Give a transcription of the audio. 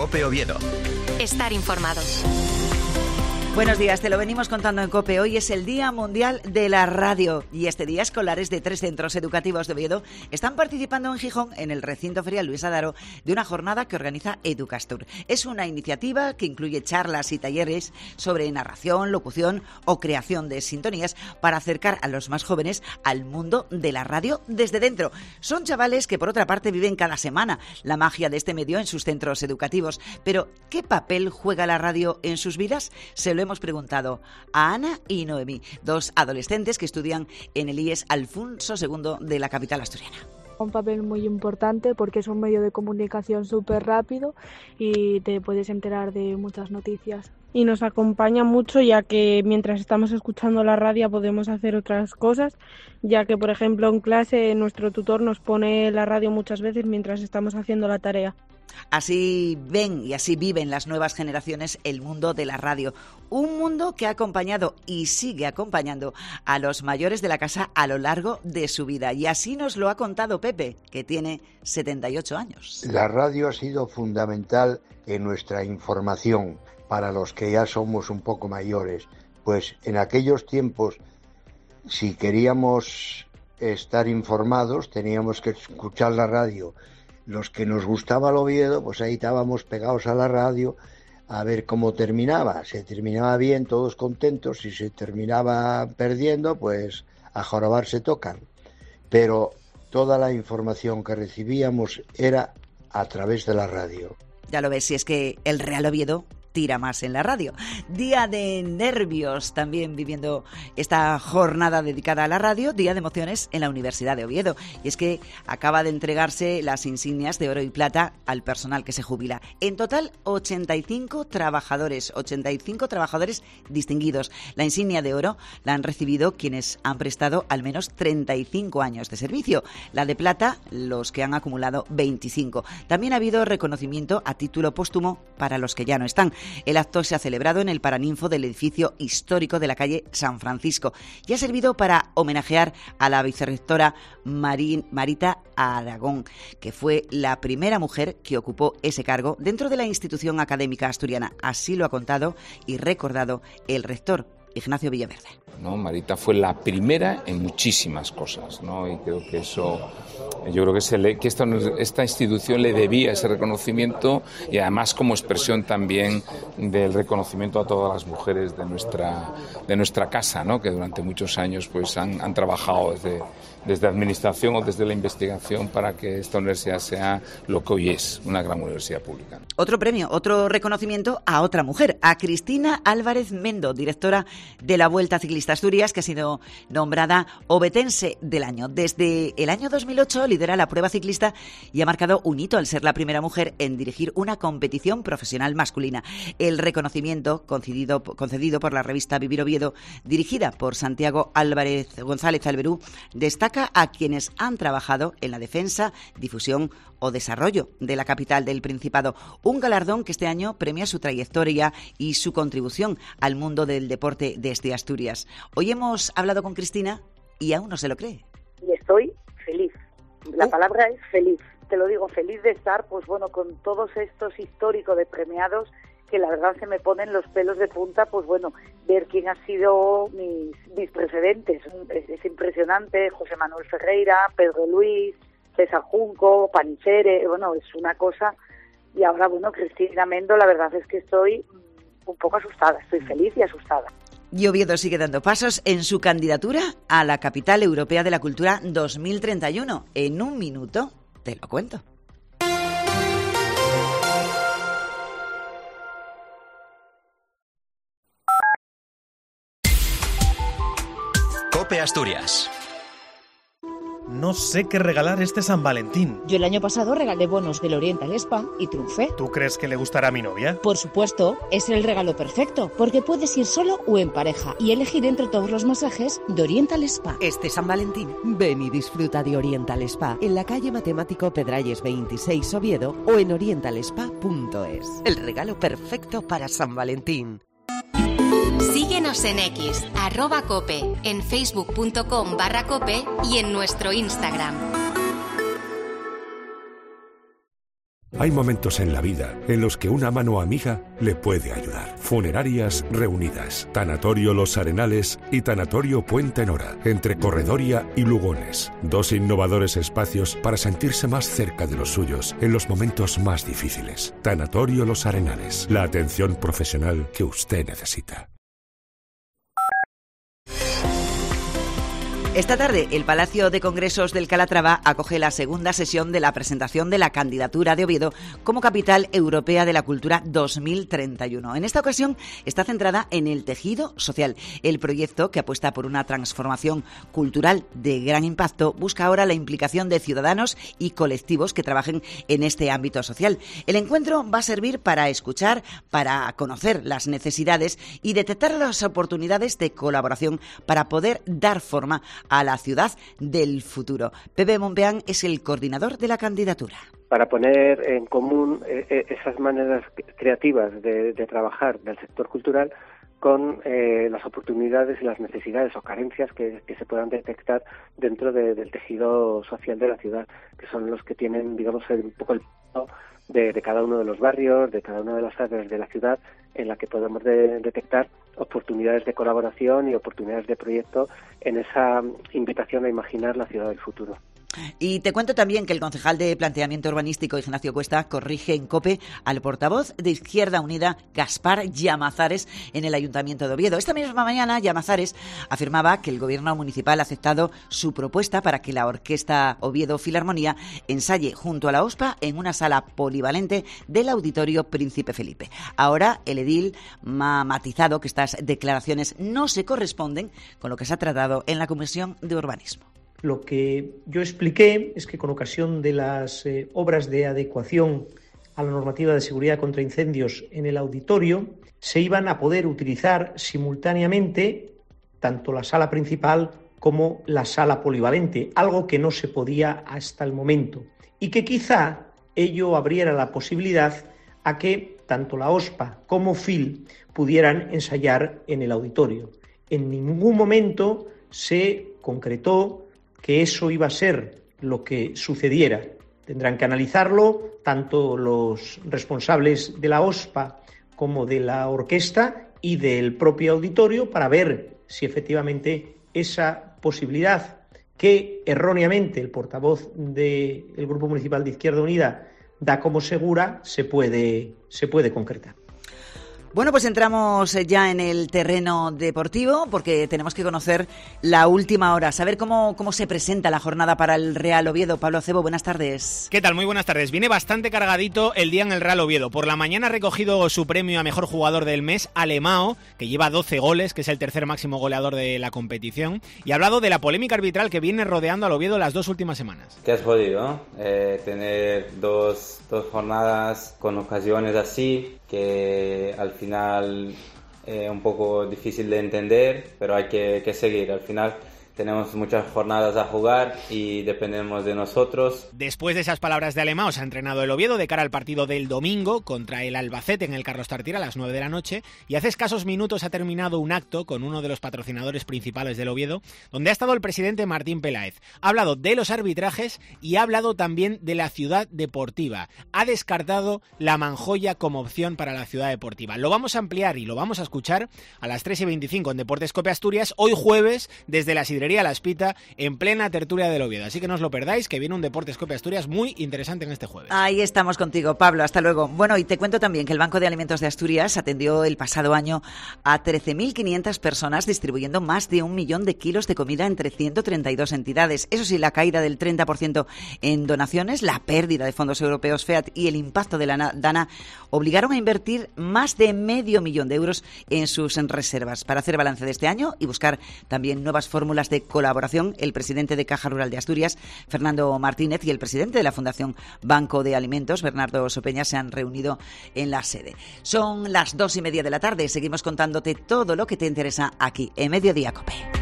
COPE Oviedo. Estar informado. Buenos días, te lo venimos contando en COPE. Hoy es el Día Mundial de la Radio y este día escolares de 3 centros educativos de Oviedo están participando en Gijón, en el recinto ferial Luis Adaro, de una jornada que organiza Educastur. Es una iniciativa que incluye charlas y talleres sobre narración, locución o creación de sintonías para acercar a los más jóvenes al mundo de la radio desde dentro. Son chavales que, por otra parte, viven cada semana la magia de este medio en sus centros educativos. Pero, ¿qué papel juega la radio en sus vidas? Se lo hemos preguntado a Ana y Noemí, dos adolescentes que estudian en el IES Alfonso II de la capital asturiana. Un papel muy importante porque es un medio de comunicación súper rápido y te puedes enterar de muchas noticias. Y nos acompaña mucho, ya que mientras estamos escuchando la radio podemos hacer otras cosas, ya que, por ejemplo, en clase nuestro tutor nos pone la radio muchas veces mientras estamos haciendo la tarea. Así ven y así viven las nuevas generaciones el mundo de la radio. Un mundo que ha acompañado y sigue acompañando a los mayores de la casa a lo largo de su vida. Y así nos lo ha contado Pepe, que tiene 78 años. La radio ha sido fundamental en nuestra información para los que ya somos un poco mayores. Pues en aquellos tiempos, si queríamos estar informados, teníamos que escuchar la radio. Los que nos gustaba el Oviedo, pues ahí estábamos pegados a la radio a ver cómo terminaba. Se terminaba bien, todos contentos. Si se terminaba perdiendo, pues a jorobar se tocan. Pero toda la información que recibíamos era a través de la radio. Ya lo ves, si es que el Real Oviedo tira más en la radio. Día de nervios también viviendo esta jornada dedicada a la radio, día de emociones en la Universidad de Oviedo. Y es que acaba de entregarse las insignias de oro y plata al personal que se jubila. En total, 85 trabajadores distinguidos. La insignia de oro la han recibido quienes han prestado al menos 35 años de servicio. La de plata, los que han acumulado 25. También ha habido reconocimiento a título póstumo para los que ya no están. El acto se ha celebrado en el Paraninfo del edificio histórico de la calle San Francisco y ha servido para homenajear a la vicerrectora Marita Aragón, que fue la primera mujer que ocupó ese cargo dentro de la institución académica asturiana. Así lo ha contado y recordado el rector Ignacio Villaverde. ¿No? Marita fue la primera en muchísimas cosas, ¿no? Y creo que eso, yo creo que esta institución le debía ese reconocimiento y además como expresión también del reconocimiento a todas las mujeres de nuestra casa, ¿no? Que durante muchos años pues han trabajado desde administración o desde la investigación para que esta universidad sea lo que hoy es, una gran universidad pública. Otro premio, otro reconocimiento a otra mujer, a Cristina Álvarez Mendo, directora de la Vuelta Ciclista Asturias, que ha sido nombrada obetense del año. Desde el año 2008 lidera la prueba ciclista y ha marcado un hito al ser la primera mujer en dirigir una competición profesional masculina. El reconocimiento concedido por la revista Vivir Oviedo, dirigida por Santiago González Alberú, destaca a quienes han trabajado en la defensa, difusión o desarrollo de la capital del Principado. Un galardón que este año premia su trayectoria y su contribución al mundo del deporte desde Asturias. Hoy hemos hablado con Cristina y aún no se lo cree. Y estoy feliz. La palabra es feliz. Te lo digo, feliz de estar, pues bueno, con todos estos históricos de premiados que la verdad se me ponen los pelos de punta, pues bueno, ver quién ha sido mis precedentes. Es impresionante, José Manuel Ferreira, Pedro Luis, César Junco, Panichere, bueno, es una cosa. Y ahora, bueno, Cristina Mendo, la verdad es que estoy un poco asustada, estoy feliz y asustada. Y Oviedo sigue dando pasos en su candidatura a la Capital Europea de la Cultura 2031. En un minuto te lo cuento. COPE Asturias. No sé qué regalar este San Valentín. Yo el año pasado regalé bonos del Oriental Spa y triunfé. ¿Tú crees que le gustará a mi novia? Por supuesto, es el regalo perfecto, porque puedes ir solo o en pareja y elegir entre todos los masajes de Oriental Spa. Este San Valentín, ven y disfruta de Oriental Spa en la calle Matemático Pedralles 26 Oviedo o en orientalspa.es. El regalo perfecto para San Valentín. Síguenos en X, @cope, en facebook.com/cope y en nuestro Instagram. Hay momentos en la vida en los que una mano amiga le puede ayudar. Funerarias Reunidas, Tanatorio Los Arenales y Tanatorio Puente Nora, entre Corredoria y Lugones. 2 innovadores espacios para sentirse más cerca de los suyos en los momentos más difíciles. Tanatorio Los Arenales, la atención profesional que usted necesita. Esta tarde, el Palacio de Congresos del Calatrava acoge la segunda sesión de la presentación de la candidatura de Oviedo como Capital Europea de la Cultura 2031. En esta ocasión está centrada en el tejido social. El proyecto, que apuesta por una transformación cultural de gran impacto, busca ahora la implicación de ciudadanos y colectivos que trabajen en este ámbito social. El encuentro va a servir para escuchar, para conocer las necesidades y detectar las oportunidades de colaboración para poder dar forma a la ciudad del futuro. Pepe Mompeán es el coordinador de la candidatura. Para poner en común esas maneras creativas de trabajar del sector cultural con las oportunidades y las necesidades o carencias que se puedan detectar dentro del tejido social de la ciudad, que son los que tienen, digamos, un poco el peso de cada uno de los barrios, de cada una de las áreas de la ciudad, en la que podemos detectar oportunidades de colaboración y oportunidades de proyecto en esa invitación a imaginar la ciudad del futuro. Y te cuento también que el concejal de Planteamiento Urbanístico, Ignacio Cuesta, corrige en COPE al portavoz de Izquierda Unida, Gaspar Llamazares, en el Ayuntamiento de Oviedo. Esta misma mañana, Llamazares afirmaba que el Gobierno municipal ha aceptado su propuesta para que la Orquesta Oviedo Filarmonía ensaye junto a la OSPA en una sala polivalente del Auditorio Príncipe Felipe. Ahora, el edil ha matizado que estas declaraciones no se corresponden con lo que se ha tratado en la Comisión de Urbanismo. Lo que yo expliqué es que con ocasión de las obras de adecuación a la normativa de seguridad contra incendios en el auditorio, se iban a poder utilizar simultáneamente tanto la sala principal como la sala polivalente, algo que no se podía hasta el momento, y que quizá ello abriera la posibilidad a que tanto la OSPA como FIL pudieran ensayar en el auditorio. En ningún momento se concretó que eso iba a ser lo que sucediera. Tendrán que analizarlo tanto los responsables de la OSPA como de la orquesta y del propio auditorio para ver si efectivamente esa posibilidad que erróneamente el portavoz del Grupo Municipal de Izquierda Unida da como segura se puede concretar. Bueno, pues entramos ya en el terreno deportivo porque tenemos que conocer la última hora, saber cómo se presenta la jornada para el Real Oviedo. Pablo Acebo, buenas tardes. ¿Qué tal? Muy buenas tardes. Viene bastante cargadito el día en el Real Oviedo. Por la mañana ha recogido su premio a mejor jugador del mes, Alemao, que lleva 12 goles, que es el tercer máximo goleador de la competición, y ha hablado de la polémica arbitral que viene rodeando al Oviedo las 2 últimas semanas. Que es jodido, ¿no? Tener dos jornadas con ocasiones así, que al final es un poco difícil de entender, pero hay que seguir. Al final tenemos muchas jornadas a jugar y dependemos de nosotros. Después de esas palabras de Alemao, se ha entrenado el Oviedo de cara al partido del domingo contra el Albacete en el Carlos Tartiere a las 9 de la noche, y hace escasos minutos ha terminado un acto con uno de los patrocinadores principales del Oviedo, donde ha estado el presidente Martín Peláez. Ha hablado de los arbitrajes y ha hablado también de la ciudad deportiva. Ha descartado la Manjoya como opción para la ciudad deportiva. Lo vamos a ampliar y lo vamos a escuchar a las 3:25 en Deportes Cope Asturias, hoy jueves, desde la sidrería La Espita, en plena tertulia del Oviedo. Así que no os lo perdáis, que viene un Deportes Cope Asturias muy interesante en este jueves. Ahí estamos contigo, Pablo. Hasta luego. Bueno, y te cuento también que el Banco de Alimentos de Asturias atendió el pasado año a 13.500 personas, distribuyendo más de 1 millón de kilos de comida entre 132 entidades. Eso sí, la caída del 30% en donaciones, la pérdida de fondos europeos FEAD y el impacto de la DANA obligaron a invertir más de 500.000 de euros en sus reservas. Para hacer balance de este año y buscar también nuevas fórmulas de colaboración, el presidente de Caja Rural de Asturias, Fernando Martínez, y el presidente de la Fundación Banco de Alimentos, Bernardo Sopeña, se han reunido en la sede. Son las 2:30 de la tarde. Seguimos contándote todo lo que te interesa aquí en Mediodía Cope.